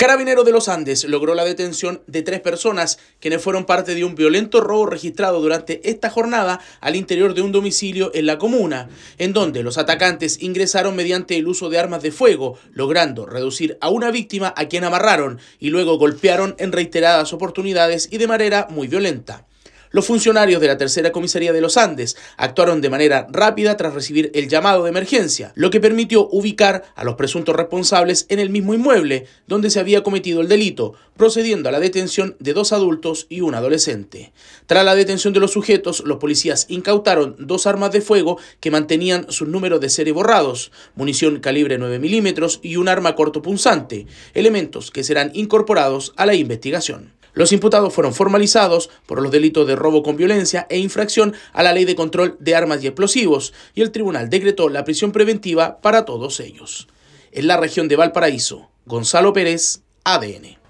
Carabineros de los Andes logró la detención de 3 personas, quienes fueron parte de un violento robo registrado durante esta jornada al interior de un domicilio en la comuna, en donde los atacantes ingresaron mediante el uso de armas de fuego, logrando reducir a una víctima a quien amarraron y luego golpearon en reiteradas oportunidades y de manera muy violenta. Los funcionarios de la Tercera Comisaría de los Andes actuaron de manera rápida tras recibir el llamado de emergencia, lo que permitió ubicar a los presuntos responsables en el mismo inmueble donde se había cometido el delito, procediendo a la detención de 2 adultos y un adolescente. Tras la detención de los sujetos, los policías incautaron 2 armas de fuego que mantenían sus números de serie borrados, munición calibre 9 milímetros y un arma cortopunzante, elementos que serán incorporados a la investigación. Los imputados fueron formalizados por los delitos de robo con violencia e infracción a la Ley de Control de Armas y Explosivos, y el tribunal decretó la prisión preventiva para todos ellos. En la región de Valparaíso, Gonzalo Pérez, ADN.